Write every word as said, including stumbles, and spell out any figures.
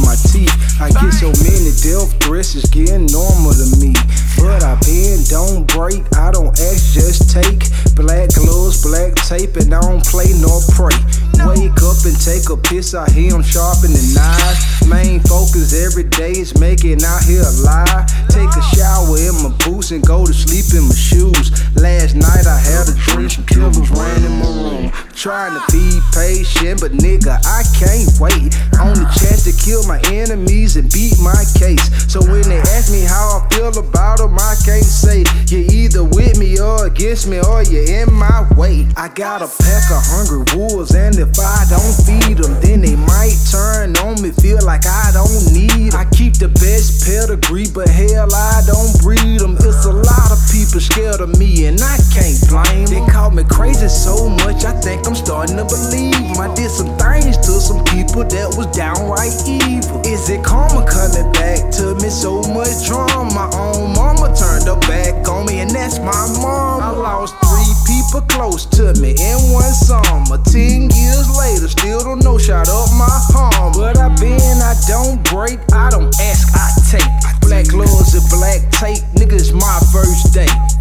my teeth. I get so many death threats, it's getting normal to me. But I bend, don't break, I don't ask, just take. Black gloves, black tape, and I don't play nor pray. Wake up and take a piss, I hear them sharpening knives. Main focus every day is making out here alive. Take a shower in my boots and go to sleep in my shoes. Last night I had a dream, some killers ran in my room. Trying to be patient, but nigga, I can't wait. On the chance to kill my enemies and beat my case. So when they ask me how I feel about them, I can't say. You're either with me or against me, or you're in my way. I got a pack of hungry wolves, and if I don't feed them, then they might turn on me, feel like I don't need them. I keep the best pedigree, but hell, I don't breed them. It's a lot of people scared of me, and I can't blame them. They call me crazy so much, I think I'm starting to believe them. I did some things to some people that was downright evil. Is it karma coming back to me? So much drama. My own mama turned her back on me, and that's my mom. I lost three people close to me in one summer. Ten years later, still don't know, shot up my palm. But I bend, I don't break, I don't ask, I take. Black gloves and black tape, nigga, it's my first day.